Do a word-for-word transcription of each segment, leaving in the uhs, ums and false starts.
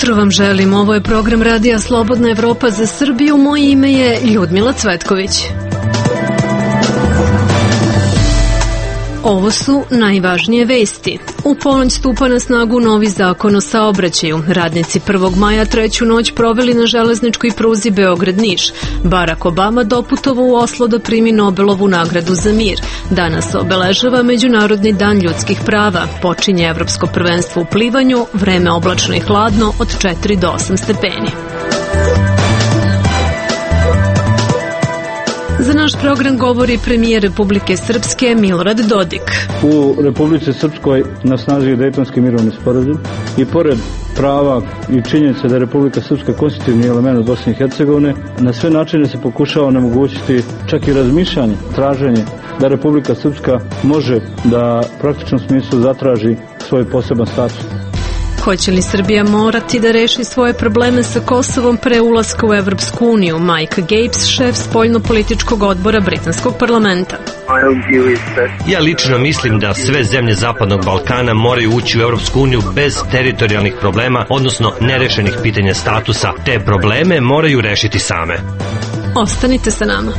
jutro vam želim. Ovo je program Radija Slobodna Evropa za Srbiju. Moje ime je Ljudmila Cvetković. Ovo su najvažnije vesti. U ponoć stupa na snagu novi zakon o saobraćaju. Radnici prvog maja treću noć proveli na železničkoj pruzi Beograd-Niš. Barack Obama doputovao u Oslo da primi Nobelovu nagradu za mir. Danas obeležava Međunarodni dan ljudskih prava. Počinje Evropsko prvenstvo u plivanju, vreme oblačno i hladno od četiri do osam stepeni. Za naš program govori premijer Republike Srpske Milorad Dodik. U Republici Srpskoj na snazi je Dejtonski mirovni sporazum i pored prava i činjenice da je Republika Srpska konstitutivni element Bosne i Hercegovine, na sve načine se pokušava onemogućiti čak i razmišljanje, traženje da Republika Srpska može da u praktičnom smislu zatraži svoj poseban status. Hoće li Srbija morati da reši svoje probleme sa Kosovom pre ulaska u Evropsku uniju? Mike Gapes, šef spoljno-političkog odbora britanskog parlamenta. Ja lično mislim da sve zemlje Zapadnog Balkana moraju ući u Evropsku uniju bez teritorijalnih problema, odnosno nerešenih pitanja statusa. Te probleme moraju rešiti same. Ostanite sa nama.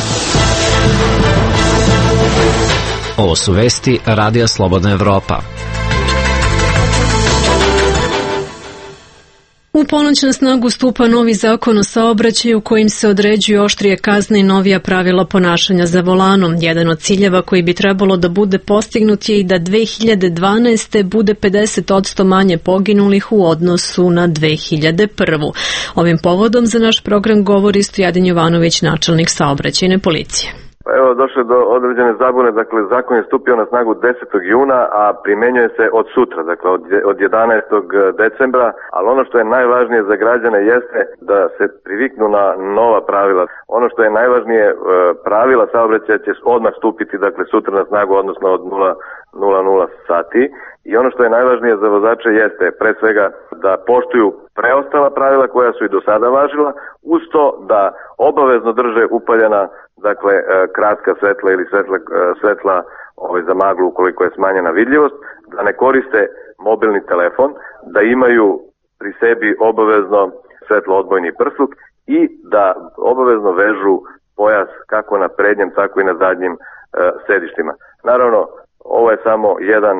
Ovo su vesti Radija Slobodna Evropa. U ponoć na snagu stupa novi zakon o saobraćaju kojim se određuju oštrije kazne i novija pravila ponašanja za volanom. Jedan od ciljeva koji bi trebalo da bude postignut je i da dve hiljade dvanaeste. bude pedeset posto manje poginulih u odnosu na dve hiljade prve. Ovim povodom za naš program govori Stojadin Jovanović, načelnik saobraćajne policije. Evo, došlo je do određene zabune, dakle zakon je stupio na snagu desetog juna, a primenjuje se od sutra, dakle od jedanaestog decembra, ali ono što je najvažnije za građane jeste da se priviknu na nova pravila. Ono što je najvažnije, pravila saobraćaja će odmah stupiti, dakle sutra na snagu, odnosno od nula nula sati. I ono što je najvažnije za vozače jeste pre svega da poštuju preostala pravila koja su i do sada važila, uz to da obavezno drže upaljena, dakle, kratka svetla ili svetla, svetla ovaj, za maglu ukoliko je smanjena vidljivost, da ne koriste mobilni telefon, da imaju pri sebi obavezno svetlo odbojni prsluk i da obavezno vežu pojas kako na prednjem, tako i na zadnjim uh, sedištima. Naravno, ovo je samo jedan,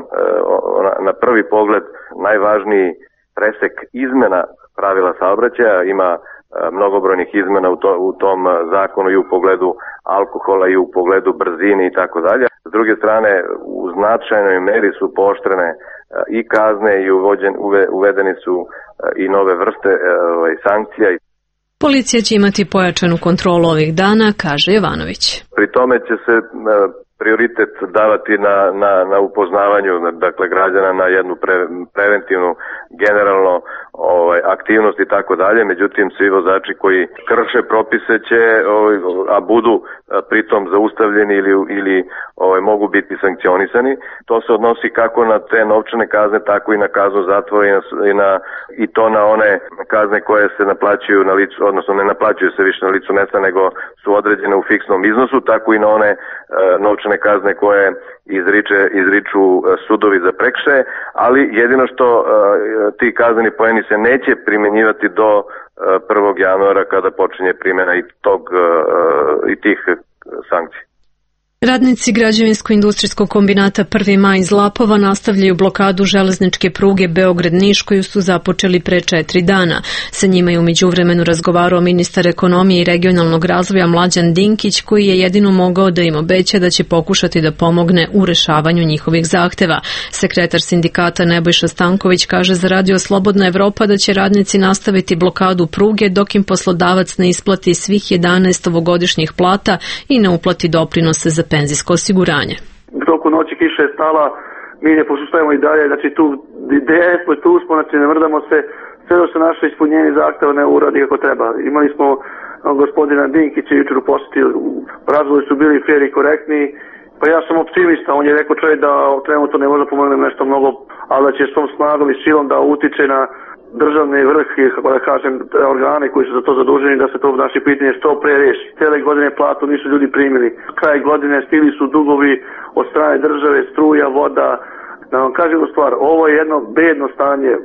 na prvi pogled, najvažniji presek izmena pravila saobraćaja. Ima mnogobrojnih izmena u, to, u tom zakonu i u pogledu alkohola i u pogledu brzine i tako dalje. S druge strane, u značajnoj meri su pooštrene i kazne i uvođen, uve, uvedeni su i nove vrste ovaj, sankcija. Policija će imati pojačanu kontrolu ovih dana, kaže Jovanović. Pri tome će se prioritet davati na, na, na upoznavanju, dakle, građana na jednu pre, preventivnu, generalno ovaj, aktivnost i tako dalje. Međutim, svi vozači koji krše propise će, ovaj, a budu pritom zaustavljeni ili, ili ovaj, mogu biti sankcionisani. To se odnosi kako na te novčane kazne, tako i na kaznu zatvora i, na, i, na, i to na one kazne koje se naplaćuju na licu, odnosno ne naplaćuju se više na licu mesta, nego su određene u fiksnom iznosu, tako i na one uh, novčane kazne koje izriče, izriču sudovi za prekršaje, ali jedino što uh, ti kazneni poeni se neće primenjivati do uh, prvog januara kada počinje primjena i, tog, uh, i tih sankcija. Radnici građevinsko-industrijskog kombinata Prvi maj iz Lapova nastavljaju blokadu železničke pruge Beograd-Niš koju su započeli pre četiri dana. Sa njima je u međuvremenu razgovarao ministar ekonomije i regionalnog razvoja Mlađan Dinkić, koji je jedino mogao da im obeća da će pokušati da pomogne u rešavanju njihovih zahteva. Sekretar sindikata Nebojša Stanković kaže za Radio Slobodna Evropa da će radnici nastaviti blokadu pruge dok im poslodavac ne isplati svih jedanaest ovogodišnjih plata i ne uplati doprinose za penzijsko osiguranje. Toliko noći kiša je stala, mi ne posustajemo i dalje, znači tu ideje smo, tu smo, znači ne mrdamo se, sve do što naše ispunjenje zahteva ne uradi kako treba. Imali smo gospodina Dinkića jučer u posjeti, razgovori su bili fair i korektni, pa ja sam optimista, on je rekao čovjek da trenutno ne može pomoći nešto mnogo, ali da će s tom snagom i silom da utiče na državni vrh i, kako da kažem, organe koji su za to zaduženi da se to naše pitanje što pre reši. Cijele godine platu nisu ljudi primili. Kraj godine stili su dugovi od strane države, struja, voda. Da vam kažem stvar, ovo je jedno bedno stanje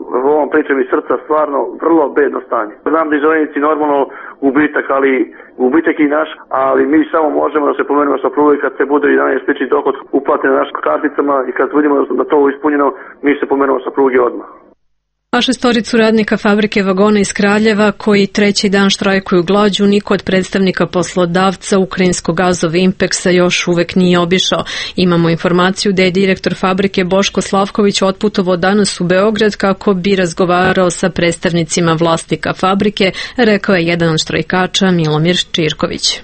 ovom pričam iz srca, stvarno vrlo bedno stanje. Znam da izvojenici normalno gubitak, ali gubitak i naš, ali mi samo možemo da se pomenemo sa pruge kad se bude jedanaest lični dohod uplate na našim karticama i kad vidimo da to ispunjeno, mi se pomenemo sa pruge odmah. A šestoricu radnika fabrike vagona iz Kraljeva koji treći dan štrajkuju glađu niko od predstavnika poslodavca ukrajinskog Azov Impeksa još uvek nije obišao. Imamo informaciju da je direktor fabrike Boško Slavković otputovao danas u Beograd kako bi razgovarao sa predstavnicima vlasnika fabrike, rekao je jedan od štrajkača Milomir Čirković.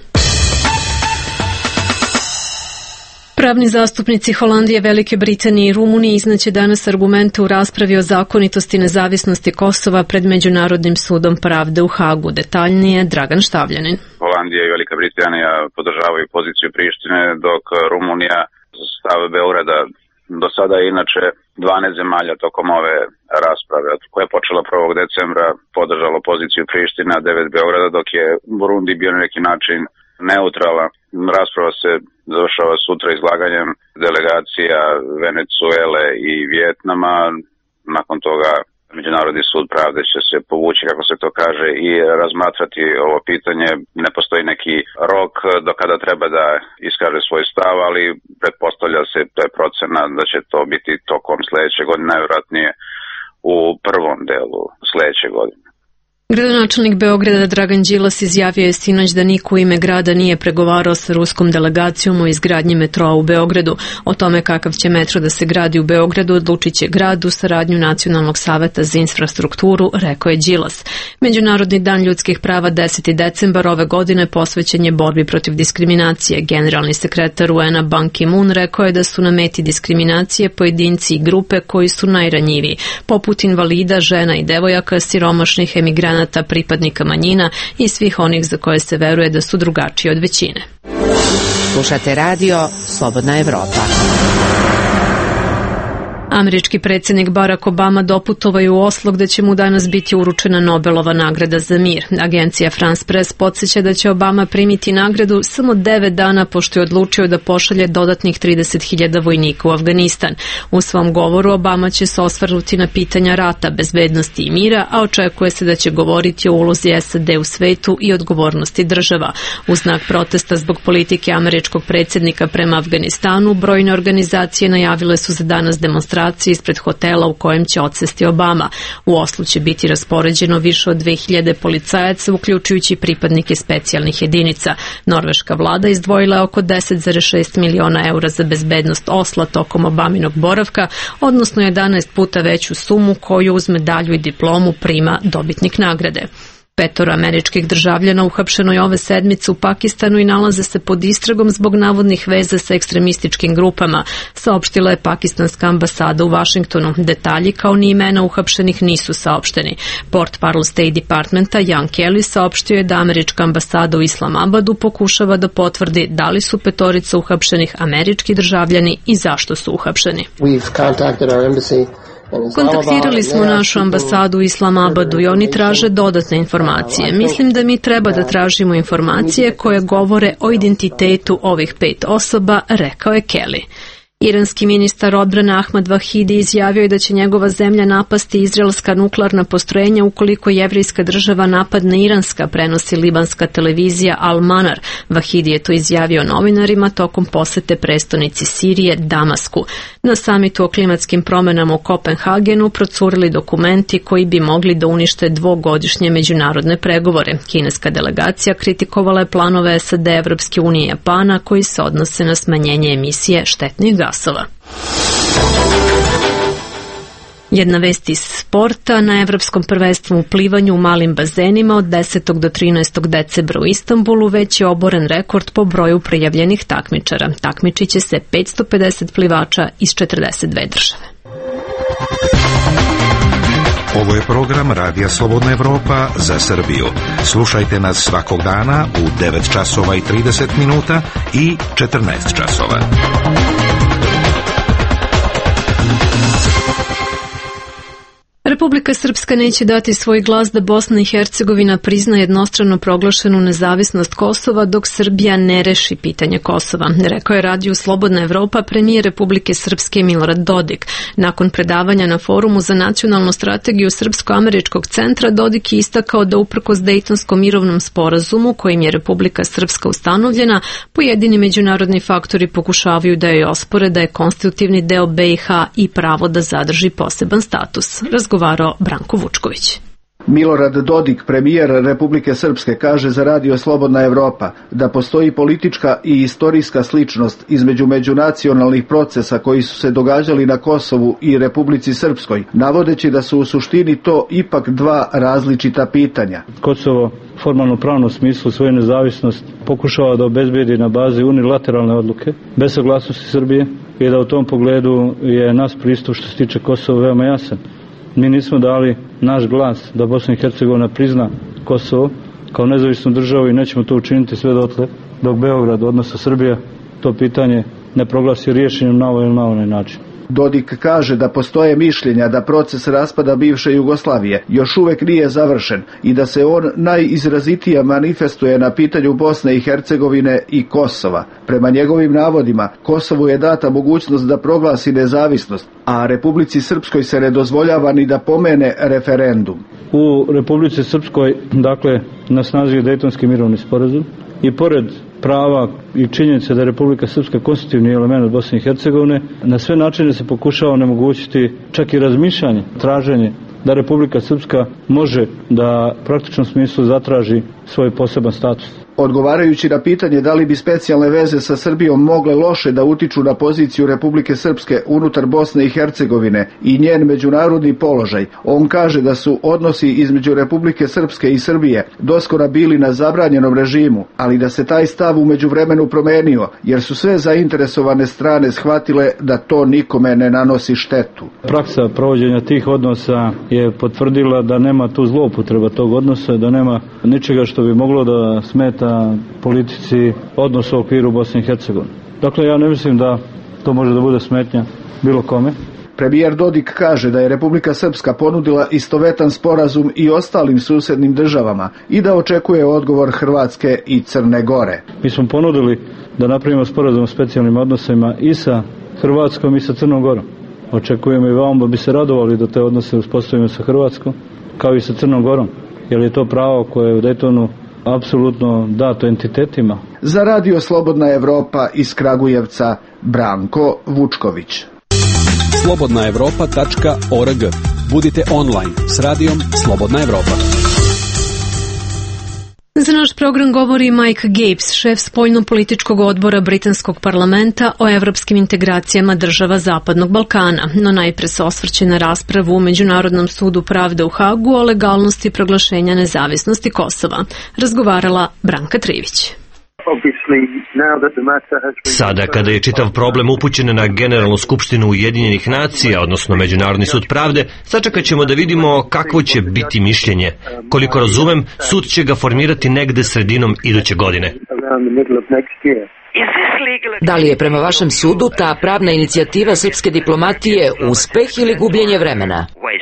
Pravni zastupnici Holandije, Velike Britanije i Rumunije iznaće danas argumente u raspravi o zakonitosti i nezavisnosti Kosova pred Međunarodnim sudom pravde u Hagu. Detaljnije Dragan Štavljanin. Holandija i Velika Britanija podržavaju poziciju Prištine, dok Rumunija stav Beograda. Do sada je inače dvanaest zemalja tokom ove rasprave, koja je počela prvog decembra, podržalo poziciju Prištine, a devet Beograda, dok je Burundi bio na neki način neutralan. Rasprava se završava sutra izlaganjem delegacija Venecuele i Vijetnama. Nakon toga Međunarodni sud pravde će se povući, kako se to kaže, i razmatrati ovo pitanje. Ne postoji neki rok do kada treba da iskaže svoj stav, ali pretpostavlja se, to je procena da će to biti tokom sledeće godine, najvjerojatnije u prvom delu sledeće godine. Gradonačelnik Beograda Dragan Đilas izjavio je sinoć da niko u ime grada nije pregovarao sa ruskom delegacijom o izgradnji metroa u Beogradu. O tome kakav će metro da se gradi u Beogradu odlučit će grad u saradnju Nacionalnog saveta za infrastrukturu, rekao je Đilas. Međunarodni dan ljudskih prava deseti decembar ove godine posvećen je borbi protiv diskriminacije. Generalni sekretar U N-a Ban Ki-moon rekao je da su na meti diskriminacije pojedinci i grupe koji su najranjiviji, poput invalida, žena i devojaka, siromašnih emigranata, pripadnika manjina i svih onih za koje se veruje da su drugačiji od većine. Slušate radio Slobodna Evropa. Američki predsjednik Barack Obama doputovao je u Oslo gde će mu danas biti uručena Nobelova nagrada za mir. Agencija France Press podsjeća da će Obama primiti nagradu samo devet dana pošto je odlučio da pošalje dodatnih trideset hiljada vojnika u Afganistan. U svom govoru Obama će se osvrnuti na pitanja rata, bezbednosti i mira, a očekuje se da će govoriti o ulozi S A D u svetu i odgovornosti država. U znak protesta zbog politike američkog predsjednika prema Afganistanu, brojne organizacije najavile su za danas demonstracije ispred hotela u kojem će odsesti Obama. U Oslu će biti raspoređeno više od dve hiljade policajaca, uključujući pripadnike specijalnih jedinica. Norveška vlada izdvojila je oko deset zarez šest miliona eura za bezbednost Osla tokom Obaminog boravka, odnosno jedanaest puta veću sumu koju uz medalju i diplomu prima dobitnik nagrade. Petoro američkih državljana uhapšeno je ove sedmice u Pakistanu i nalaze se pod istragom zbog navodnih veza sa ekstremističkim grupama, saopštila je pakistanska ambasada u Vašingtonu. Detalji kao ni imena uhapšenih nisu saopšteni. Portparol State Departmenta Jan Kelly saopštio je da američka ambasada u Islamabadu pokušava da potvrdi da li su petorica uhapšenih američki državljani i zašto su uhapšeni. Kontaktirali smo našu ambasadu u Islamabadu i oni traže dodatne informacije. Mislim da mi treba da tražimo informacije koje govore o identitetu ovih pet osoba, rekao je Kelly. Iranski ministar odbrane Ahmad Vahidi izjavio je da će njegova zemlja napasti izraelska nuklearna postrojenja ukoliko jevrijska država napadne iranska, prenosi libanska televizija Al Manar. Vahidi je to izjavio novinarima tokom posete prestonici Sirije Damasku. Na samitu o klimatskim promenama u Kopenhagenu procurili dokumenti koji bi mogli da unište dvogodišnje međunarodne pregovore. Kineska delegacija kritikovala je planove S A D, Evropske unije i Japana koji se odnose na smanjenje emisije štetnih gasova. Jedna vest iz sporta. Na Evropskom prvenstvu u plivanju u malim bazenima od desetog do trinaestog decembra u Istanbulu već je oboren rekord po broju prijavljenih takmičara. Takmičit će se petsto pedeset plivača iz četrdeset dve države. Ovo je program Radija Slobodna Evropa za Srbiju. Slušajte nas svakog dana u devet časova i trideset minuta i četrnaest časova. Republika Srpska neće dati svoj glas da Bosna i Hercegovina prizna jednostrano proglašenu nezavisnost Kosova dok Srbija ne reši pitanje Kosova, rekao je radiju Slobodna Evropa premijer Republike Srpske Milorad Dodik. Nakon predavanja na forumu za nacionalnu strategiju Srpsko-američkog centra, Dodik je istakao da uprkos Dejtonskom mirovnom sporazumu kojim je Republika Srpska ustanovljena, pojedini međunarodni faktori pokušavaju da joj ospore da je konstitutivni deo B i H i pravo da zadrži poseban status. Razgovarao Branko Vučković. Milorad Dodik, premijer Republike Srpske, kaže za radio Slobodna Evropa da postoji politička i istorijska sličnost između međunacionalnih procesa koji su se događali na Kosovu i Republici Srpskoj, navodeći da su u suštini to ipak dva različita pitanja. Kosovo formalno pravnom smislu svoju nezavisnost pokušava da obezbedi na bazi unilateralne odluke, bez saglasnosti Srbije, i da u tom pogledu je naš pristup što se tiče Kosova veoma jasan. Mi nismo dali naš glas da Bosna i Hercegovina prizna Kosovo kao nezavisnu državu i nećemo to učiniti sve dotle dok Beograd, odnosno Srbija, to pitanje ne proglasi riješenjem na ovaj ili na onaj način. Dodik kaže da postoje mišljenja da proces raspada bivše Jugoslavije još uvek nije završen i da se on najizrazitije manifestuje na pitanju Bosne i Hercegovine i Kosova. Prema njegovim navodima, Kosovu je data mogućnost da proglasi nezavisnost, a Republici Srpskoj se ne dozvoljava ni da pomene referendum. U Republici Srpskoj, dakle, na snazi je Dejtonski mirovni sporazum i pored prava i činjenice da je Republika Srpska konstitutivni element Bosne i Hercegovine, na sve načine se pokušava onemogućiti čak i razmišljanje, traženje da Republika Srpska može da u praktičnom smislu zatraži svoj poseban status. Odgovarajući na pitanje da li bi specijalne veze sa Srbijom mogle loše da utiču na poziciju Republike Srpske unutar Bosne i Hercegovine i njen međunarodni položaj, on kaže da su odnosi između Republike Srpske i Srbije doskora bili na zabranjenom režimu, ali da se taj stav u međuvremenu promenio, jer su sve zainteresovane strane shvatile da to nikome ne nanosi štetu. Praksa provođenja tih odnosa je potvrdila da nema tu zloupotreba tog odnosa, da nema ničega što bi moglo da smeta politici odnosa u okviru Bosne i Hercegovine. Dakle, ja ne mislim da to može da bude smetnja bilo kome. Premijer Dodik kaže da je Republika Srpska ponudila istovetan sporazum i ostalim susednim državama i da očekuje odgovor Hrvatske i Crne Gore. Mi smo ponudili da napravimo sporazum o specijalnim odnosima i sa Hrvatskom i sa Crnom Gorom. Očekujemo i vam da bi se radovali da te odnose uspostavimo sa Hrvatskom kao i sa Crnom Gorom, jer je to pravo koje je u Dejtonu apsolutno dato entitetima. Za radio Slobodna Evropa iz Kragujevca, Branko Vučković. slobodna evropa tačka org. Budite online s radijom Slobodna Evropa. Za naš program govori Mike Gapes, šef spoljno-političkog odbora Britanskog parlamenta o evropskim integracijama država Zapadnog Balkana, no najpre se osvrće na raspravu u Međunarodnom sudu pravde u Hagu o legalnosti proglašenja nezavisnosti Kosova. Razgovarala Branka Trivić. Sada, kada je čitav problem upućen na Generalnu skupštinu Ujedinjenih nacija, odnosno Međunarodni sud pravde, sačekat ćemo da vidimo kakvo će biti mišljenje. Koliko razumem, sud će ga formirati negde sredinom iduće godine. Da li je prema vašem sudu ta pravna inicijativa srpske diplomatije uspeh ili gubljenje vremena?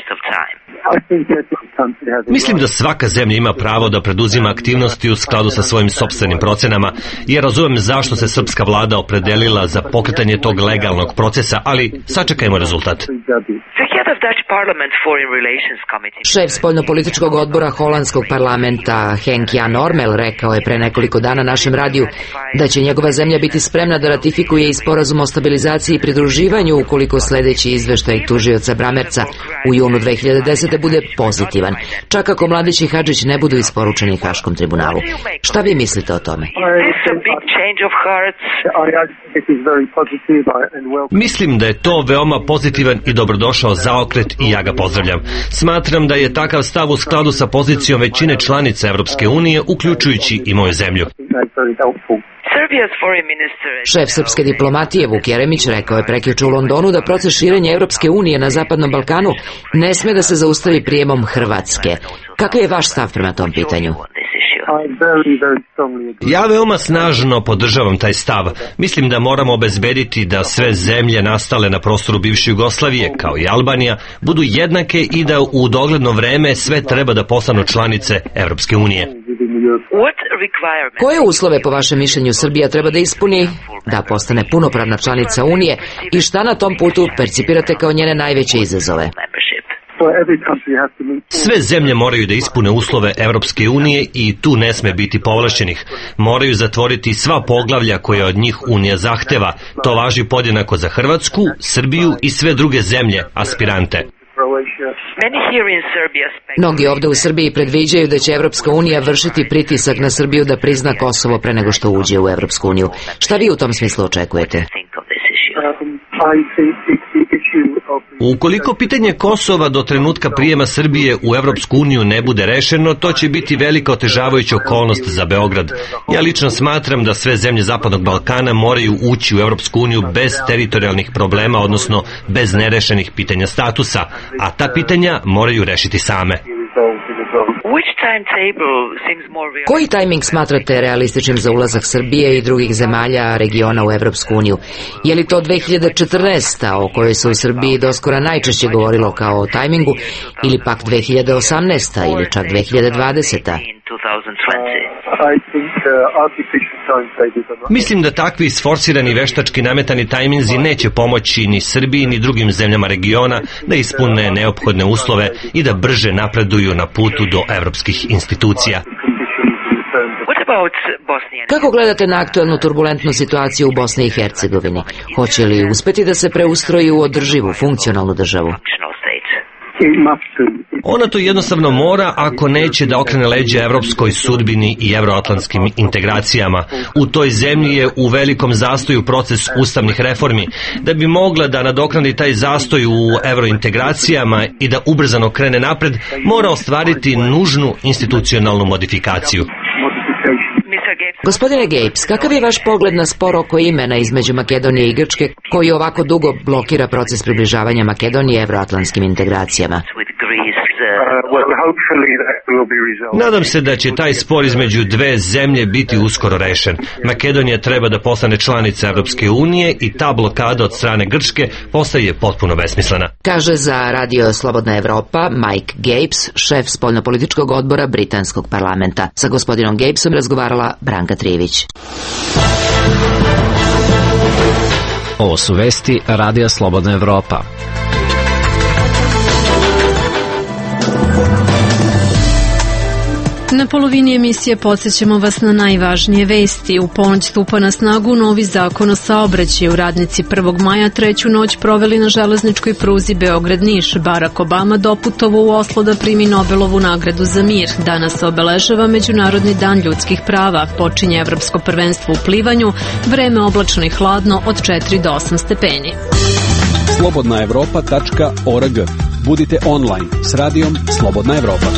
Mislim da svaka zemlja ima pravo da preduzima aktivnosti u skladu sa svojim sopstvenim procenama, jer razumem zašto se srpska vlada opredelila za pokretanje tog legalnog procesa, ali sačekajmo rezultat. Šef spoljnopolitičkog odbora holandskog parlamenta Henk Jan Ormel rekao je pre nekoliko dana našem radiju da će njegova zemlja biti spremna da ratifikuje i sporazum o stabilizaciji i pridruživanju ukoliko sledeći izveštaj tužioca Bramerca u junu dve hiljade desete. bude pozitivan, čak ako Mladić i Hadžić ne budu isporučeni Haškom tribunalu. Šta vi mislite o tome? Mislim da je to veoma pozitivan i dobrodošao zaokret i ja ga pozdravljam. Smatram da je takav stav u skladu sa pozicijom većine članica Evropske unije, uključujući i moju zemlju. Šef srpske diplomatije Vuk Jeremić rekao je prekjuče u Londonu da proces širenja Evropske unije na Zapadnom Balkanu ne sme da se zaustavi prijemom Hrvatske. Kakav je vaš stav prema tom pitanju? Ja veoma snažno podržavam taj stav. Mislim da moramo obezbediti da sve zemlje nastale na prostoru bivše Jugoslavije, kao i Albanija, budu jednake i da u dogledno vreme sve treba da postanu članice Evropske unije. Koje uslove po vašem mišljenju Srbija treba da ispuni da postane punopravna članica Unije i šta na tom putu percipirate kao njene najveće izazove? Sve zemlje moraju da ispune uslove Evropske unije i tu ne sme biti povlašćenih. Moraju zatvoriti sva poglavlja koje od njih Unija zahteva. To važi podjednako za Hrvatsku, Srbiju i sve druge zemlje, aspirante. Mnogi ovde u Srbiji predviđaju da će Evropska unija vršiti pritisak na Srbiju da prizna Kosovo pre nego što uđe u Evropsku uniju. Šta vi u tom smislu očekujete? Ukoliko pitanje Kosova do trenutka prijema Srbije u Evropsku uniju ne bude rešeno, to će biti velika otežavajuća okolnost za Beograd. Ja lično smatram da sve zemlje Zapadnog Balkana moraju ući u Evropsku uniju bez teritorijalnih problema, odnosno bez nerešenih pitanja statusa, a ta pitanja moraju rešiti same. Koji tajming smatrate realističnim za ulazak Srbije i drugih zemalja regiona u Evropsku uniju? Je li to dve hiljade četrnaesta. o kojoj se u Srbiji doskora najčešće govorilo kao o tajmingu, ili pak dve hiljade osamnaesta. ili čak dve hiljade dvadeseta. Mislim da takvi sforsirani veštački nametani tajminzi neće pomoći ni Srbiji ni drugim zemljama regiona da ispune neophodne uslove i da brže napreduju na putu do evropskih institucija. Kako gledate na aktuelnu turbulentnu situaciju u Bosni i Hercegovini? Hoće li uspeti da se preustroji u održivu, funkcionalnu državu? Ona to jednostavno mora ako neće da okrene leđa evropskoj sudbini i evroatlantskim integracijama. U toj zemlji je u velikom zastoju proces ustavnih reformi. Da bi mogla da nadoknadi taj zastoj u evrointegracijama i da ubrzano krene napred, mora ostvariti nužnu institucionalnu modifikaciju. Gospodine Gapes, kakav je vaš pogled na spor oko imena između Makedonije i Grčke, koji ovako dugo blokira proces približavanja Makedonije evroatlantskim integracijama? Nadam se da će taj spor između dve zemlje biti uskoro rešen. Makedonija treba da postane članica Evropske unije i ta blokada od strane Grčke postaje potpuno besmislena. Kaže za Radio Slobodna Evropa Mike Gapes, šef spoljnopolitičkog odbora Britanskog parlamenta. Sa gospodinom Gapesom razgovarala Branka Trivić. Ovo su vesti Radija Slobodna Evropa. Na polovini emisije podsjećamo vas na najvažnije vesti. U ponoć stupa na snagu novi zakon o saobraćaju. Radnici prvog maja treću noć proveli na železničkoj pruzi Beograd-Niš. Barack Obama doputovo u Oslo da primi Nobelovu nagradu za mir. Danas se obeležava Međunarodni dan ljudskih prava. Počinje Evropsko prvenstvo u plivanju. Vreme oblačno i hladno od četiri do osam stepeni. slobodna evropa tačka org. Budite online s radijom Slobodna Evropa.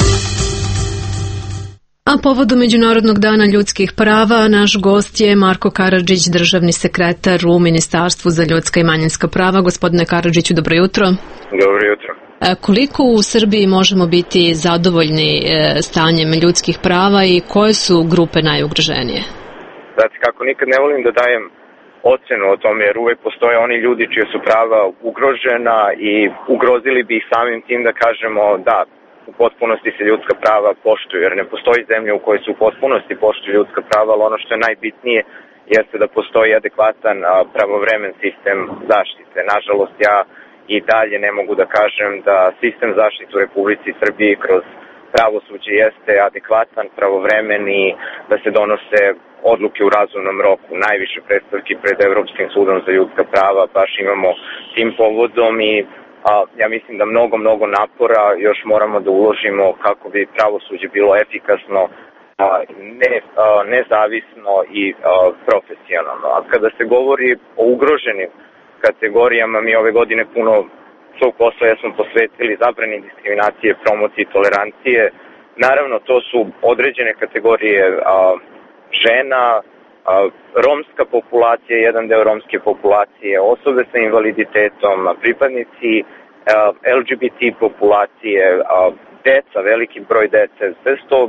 A povodom Međunarodnog dana ljudskih prava, naš gost je Marko Karadžić, državni sekretar u Ministarstvu za ljudska i manjinska prava. Gospodine Karadžiću, dobro jutro. Dobro jutro. Koliko u Srbiji možemo biti zadovoljni stanjem ljudskih prava i koje su grupe najugroženije? Znači, kako nikad ne volim da dajem ocenu o tome, jer uvek postoje oni ljudi čije su prava ugrožena i ugrozili bi ih samim tim da kažemo da u potpunosti se ljudska prava poštuju, jer ne postoji zemlja u kojoj se u potpunosti poštuju ljudska prava, ali ono što je najbitnije jeste da postoji adekvatan pravovremen sistem zaštite. Nažalost, ja i dalje ne mogu da kažem da sistem zaštite u Republici Srbiji kroz pravosuđe jeste adekvatan, pravovremen i da se donose odluke u razumnom roku. Najviše predstavki pred Evropskim sudom za ljudska prava baš imamo tim povodom i A, ja mislim da mnogo, mnogo napora još moramo da uložimo kako bi pravosuđe bilo efikasno, a, ne, a, nezavisno i a, profesionalno. A kada se govori o ugroženim kategorijama, mi ove godine puno svog posla smo posvetili zabrani diskriminacije, promocije i tolerancije. Naravno, to su određene kategorije a, žena, a, romska populacija, jedan deo romske populacije, osobe sa invaliditetom, pripadnici L G B T populacije, deca, veliki broj dece. Sve su to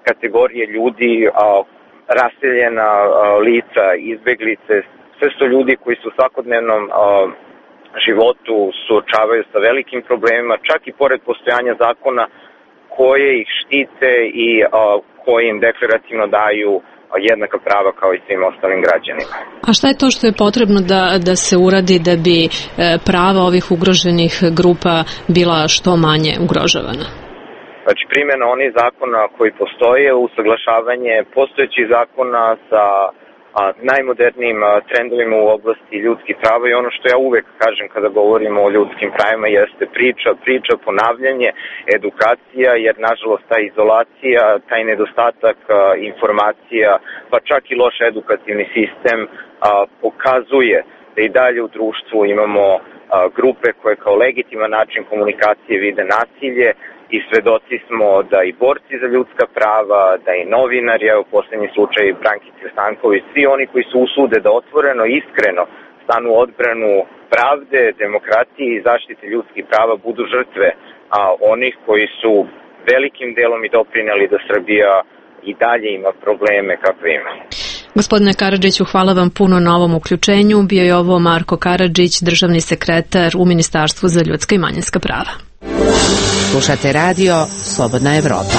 kategorije ljudi, raseljena lica, izbeglice, sve su ljudi koji su u svakodnevnom životu suočavaju sa velikim problemima, čak i pored postojanja zakona koje ih štite i koje im deklarativno daju jednaka prava kao i svim ostalim građanima. A šta je to što je potrebno da, da se uradi da bi prava ovih ugroženih grupa bila što manje ugrožavana? Znači, primjena onih zakona koji postoje, usaglašavanje postojećih zakona sa a, najmodernijim a, trendovima u oblasti ljudskih prava i ono što ja uvek kažem kada govorimo o ljudskim pravima jeste priča, priča, ponavljanje, edukacija, jer nažalost ta izolacija, taj nedostatak a, informacija, pa čak i loš edukativni sistem a, pokazuje da i dalje u društvu imamo a, grupe koje kao legitiman način komunikacije vide nasilje, i svedoci smo da i borci za ljudska prava, da i novinari, evo posljednji slučaj Brankice Stanković, svi oni koji se usude da otvoreno, iskreno stanu u odbranu pravde, demokratije i zaštite ljudskih prava budu žrtve, a onih koji su velikim delom i doprineli da Srbija i dalje ima probleme kakve ima. Gospodine Karadžiću, hvala vam puno na ovom uključenju. Bio je ovo Marko Karadžić, državni sekretar u Ministarstvu za ljudska i manjinska prava. Slušate radio Slobodna Evropa.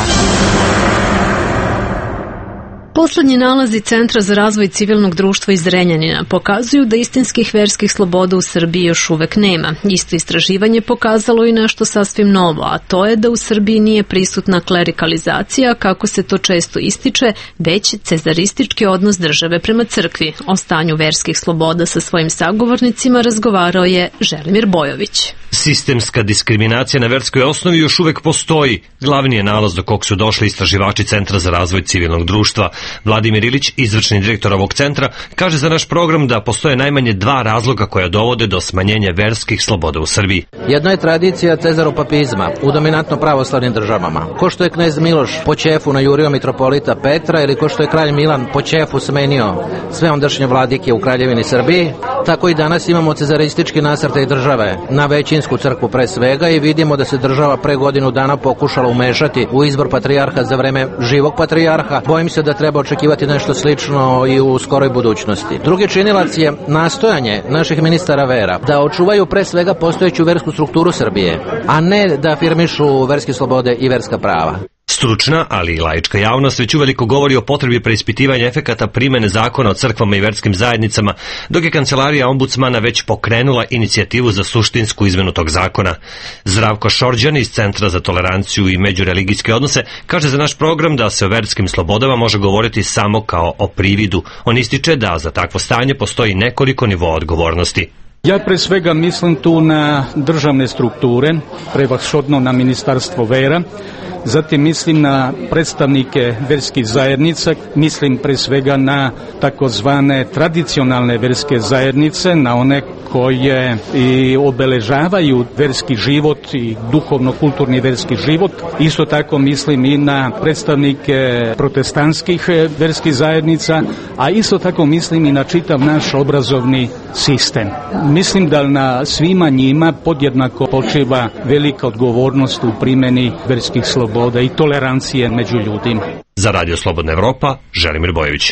Poslednji nalazi Centra za razvoj civilnog društva iz Zrenjanina pokazuju da istinskih verskih sloboda u Srbiji još uvek nema. Isto istraživanje pokazalo i nešto sasvim novo, a to je da u Srbiji nije prisutna klerikalizacija, kako se to često ističe, već cezaristički odnos države prema crkvi. O stanju verskih sloboda sa svojim sagovornicima razgovarao je Želimir Bojović. Sistemska diskriminacija na verskoj osnovi još uvek postoji. Glavni je nalaz do kog su došli istraživači Centra za razvoj civilnog društva. Vladimir Ilić, izvršni direktor ovog centra, kaže za naš program da postoje najmanje dva razloga koja dovode do smanjenja verskih sloboda u Srbiji. Jedno je tradicija cezaropapizma u dominantno pravoslavnim državama. Ko što je knez Miloš po ćefu najurio mitropolita Petra ili ko što je kralj Milan po ćefu smenio sve ondašnje vladike u Kraljevini Srbiji, tako i danas imamo cezaristički nasrtaj države na većinsku crkvu pre svega i vidimo da se država pre godinu dana pokušala umešati u izbor patrijarha za vreme živog patrijarha. Bojim se da treba očekivati nešto slično i u skoroj budućnosti. Drugi činilac je nastojanje naših ministara vera da očuvaju pre svega postojeću versku strukturu Srbije, a ne da afirmišu verske slobode i verska prava. Stručna, ali i laička javnost već uveliko govori o potrebi preispitivanja efekata primene zakona o crkvama i verskim zajednicama, dok je kancelarija ombudsmana već pokrenula inicijativu za suštinsku izmenu tog zakona. Zdravko Šorđan iz Centra za toleranciju i međureligijske odnose kaže za naš program da se o verskim slobodama može govoriti samo kao o prividu. On ističe da za takvo stanje postoji nekoliko nivoa odgovornosti. Ja pre svega mislim tu na državne strukture, prevashodno na Ministarstvo vera, zatim mislim na predstavnike verskih zajednica, mislim pre svega na takozvane tradicionalne verske zajednice, na one koje i obeležavaju verski život i duhovno-kulturni verski život. Isto tako mislim i na predstavnike protestantskih verskih zajednica, a isto tako mislim i na čitav naš obrazovni sistem. Mislim da na svima njima podjednako počiva velika odgovornost u primjeni verskih sloboda i tolerancije među ljudima. Za Radio Slobodna Evropa, Želimir Bojović.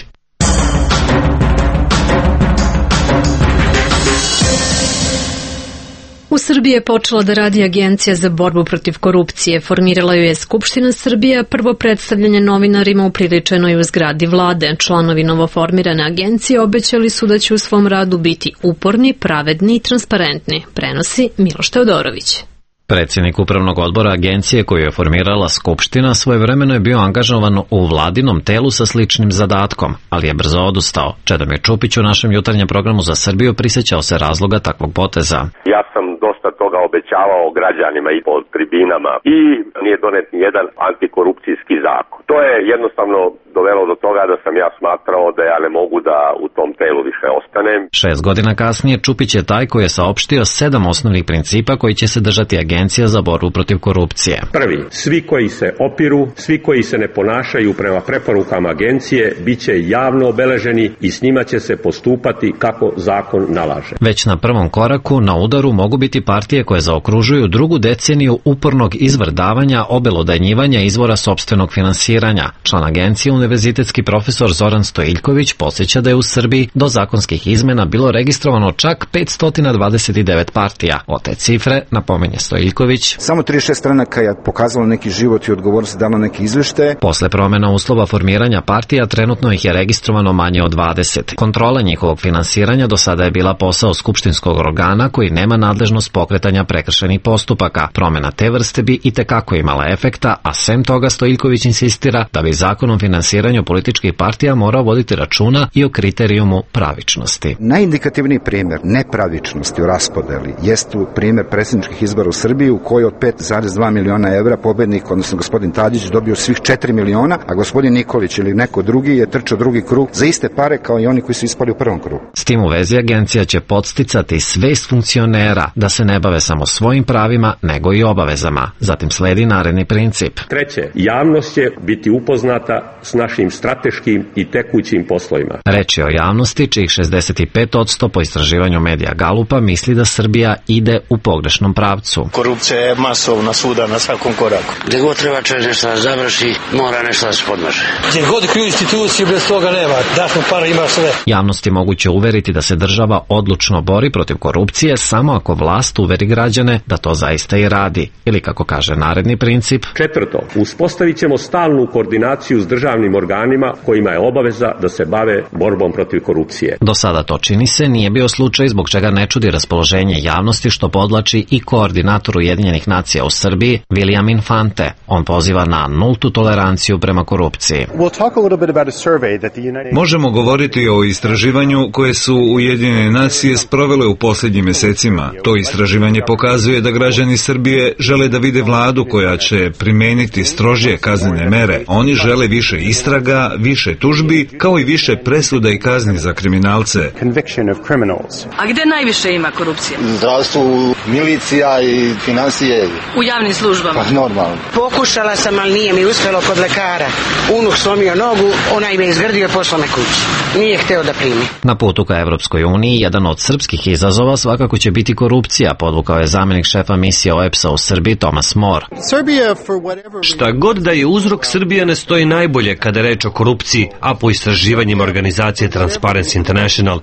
U Srbiji je počela da radi Agencija za borbu protiv korupcije. Formirala ju je Skupština Srbije, a prvo predstavljanje novinarima upriličeno je u zgradi vlade. Članovi novoformirane agencije obećali su da će u svom radu biti uporni, pravedni i transparentni, prenosi Miloš Teodorović. Predsjednik upravnog odbora agencije koju je formirala Skupština svojevremeno je bio angažovan u vladinom telu sa sličnim zadatkom, ali je brzo odustao. Čedomir Čupić u našem jutarnjem programu za Srbiju prisjećao se razloga takvog poteza. Ja sam dosta toga obećavao građanima i po tribinama i nije donet ni jedan antikorupcijski zakon. To je jednostavno dovelo do toga da sam ja smatrao da ja ne mogu da u tom telu više ostanem. Šest godina kasnije Čupić je taj koji je saopštio sedam osnovnih principa koji će se držati Agencija za borbu protiv korupcije. Prvi, svi koji se opiru, svi koji se ne ponašaju prema preporukama agencije, bit će javno obeleženi i s njima će se postupati kako zakon nalaže. Već na prvom koraku na udaru mogu biti biti partije koje zaokružuju drugu deceniju upornog izvrdavanja, obelodanjivanja izvora sopstvenog finansiranja. Član agencije, univerzitetski profesor Zoran Stojiljković, podsjeća da je u Srbiji do zakonskih izmena bilo registrovano čak petsto dvadeset devet partija. Od te cifre, napominje Stojiljković, samo trideset šest stranaka je pokazalo neki život i odgovornost, dalo neke izveštaje. Posle promena uslova formiranja partija, trenutno ih je registrovano manje od dvadeset. Kontrola njihovog finansiranja do sada je bila posao skupštinskog organa koji nema nadležnost pokretanja prekršajnih postupaka. Promena te vrste bi i tekako imala efekta, a sem toga Stojiljković insistira da bi zakon o finansiranju političkih partija morao voditi računa i o kriterijumu pravičnosti. Najindikativniji primjer nepravičnosti u raspodeli jeste primjer predsjedničkih izbora u Srbiji u kojoj od pet zarez dva miliona evra pobednik, odnosno gospodin Tadić, dobio svih četiri miliona, a gospodin Nikolić ili neko drugi je trčao drugi krug za iste pare kao i oni koji su ispali u prvom krugu. S tim u vezi agencija će podsticati svest funkcionera da se ne bave samo svojim pravima, nego i obavezama. Zatim sledi naredni princip. Treće, javnost će biti upoznata s našim strateškim i tekućim poslovima. Reč je o javnosti, čijih šezdeset pet posto po istraživanju medija Galupa misli da Srbija ide u pogrešnom pravcu. Korupcija je masovna svuda na svakom koraku. Gde god treba čovjek nešto da završi, mora nešto da se podmaže. Gdje god kriju instituciju, bez toga nema. Daš mu para, ima sve. Javnost je moguće uveriti da se država odlučno bori protiv korupcije samo ako vlast uveri građane da to zaista i radi. Ili kako kaže naredni princip. Četvrto, uspostavit ćemo stalnu koordinaciju s državnim organima kojima je obaveza da se bave borbom protiv korupcije. Do sada to, čini se, nije bio slučaj, zbog čega ne čudi raspoloženje javnosti, što podlači i koordinator Ujedinjenih nacija u Srbiji, William Infante. On poziva na nultu toleranciju prema korupciji. Možemo govoriti o istraživanju koje su Ujedinjene nacije sprovele u posljednjim mesecima. To istraživanje pokazuje da građani Srbije žele da vide vladu koja će primeniti strožije kaznene mere. Oni žele više istraga, više tužbi, kao i više presuda i kazni za kriminalce. A gde najviše ima korupcije? Zdravstvu, milicija i financije. U javnim službama? Pa normalno. Pokušala sam, ali nije mi uspjelo kod lekara. Unuk slomio nogu, onaj me izgrdio i poslao me kući. Nije hteo da primi. Na putu ka Evropskoj uniji, jedan od srpskih izazova svakako će biti korupcija, podvukao je zamjenik šefa misije O E P S-a u Srbiji Tomas Mor. Šta god da je uzrok, Srbija ne stoji najbolje kada je reč o korupciji, a po istraživanjima organizacije Transparency International.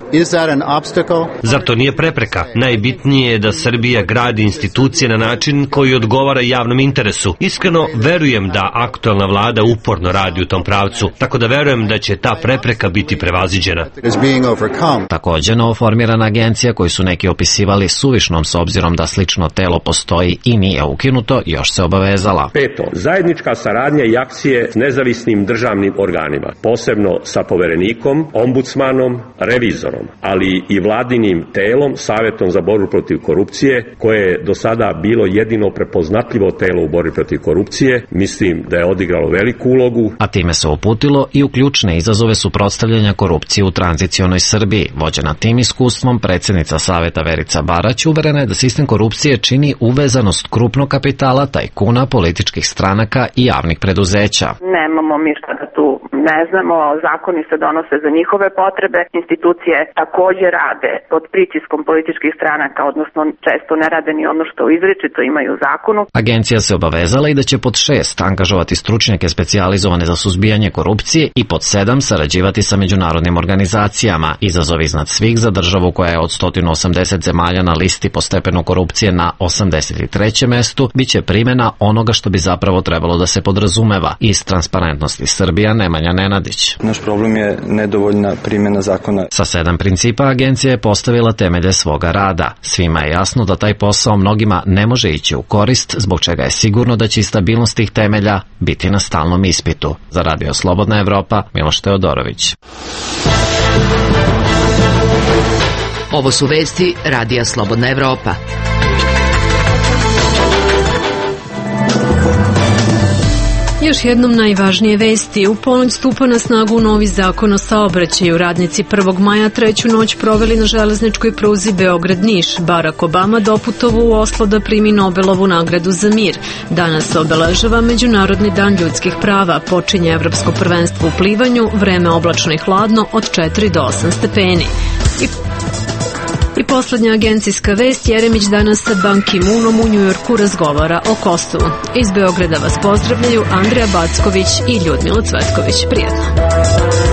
Zar to nije prepreka? Najbitnije je da Srbija gradi institucije na način koji odgovara javnom interesu. Iskreno verujem da aktualna vlada uporno radi u tom pravcu, tako da verujem da će ta prepreka biti prevaziđena. Također novoformirana agencija, koju su neki opisivali suvišnom s obzirom da slično telo postoji i nije ukinuto, još se obavezala. Peto, zajednička saradnja i akcije s nezavisnim državnim organima, posebno sa poverenikom, ombudsmanom, revizorom, ali i vladinim telom, Savjetom za borbu protiv korupcije, koje je do sada bilo jedino prepoznatljivo telo u borbi protiv korupcije. Mislim da je odigralo veliku ulogu. A time se uputilo i u ključne izazove suprotstavljanja korupcije u tranzicionoj Srbiji. Vođena tim iskustvom, predsjednica Saveta Verica Barać uverena je da sistem korupcije čini uvezanost krupnog kapitala, tajkuna, političkih stranaka i javnih preduzeća. Nemamo mi šta da tu ne znamo, zakoni se donose za njihove potrebe, institucije također rade pod pritiskom političkih stranaka, odnosno često ne rade ni ono što izričito imaju u zakonu. Agencija se obavezala i da će pod šest angažovati stručnjake specijalizovane za suzbijanje korupcije i pod sedam sarađivati sa međunarodnim organizacijama. Izazov iznad svih za državu koja je od sto osamdeset zemalja na listi po stepenu korupcije na osamdeset trećem mestu biće primjena onoga što bi zapravo trebalo da se podrazumeva. Iz Transparentnosti Srbija, Nemanja Nenadić. Naš problem je nedovoljna primjena zakona. Sa sedam principa agencija je postavila temelje svoga rada. Svima je jasno da taj posao mnogima ne može ići u korist, zbog čega je sigurno da će i stabilnost tih temelja biti na stalnom ispitu. Za Radio Slobodna Evropa, Miloš Teodorović. Ovo su vesti Radija Slobodna Evropa. Još jednom najvažnije vesti. U ponoć stupa na snagu novi zakon o saobraćaju. Radnici prvog maja treću noć proveli na železničkoj pruzi Beograd-Niš. Barack Obama doputovao u Oslo da primi Nobelovu nagradu za mir. Danas se obeležava Međunarodni dan ljudskih prava. Počinje Evropsko prvenstvo u plivanju. Vreme oblačno i hladno od četiri do osam stepeni. I I poslednja agencijska vest, Jeremić danas sa Ban Ki-moonom u Njujorku razgovara o Kosovu. Iz Beograda vas pozdravljaju Andreja Backović i Ljudmila Cvetković. Prijetno.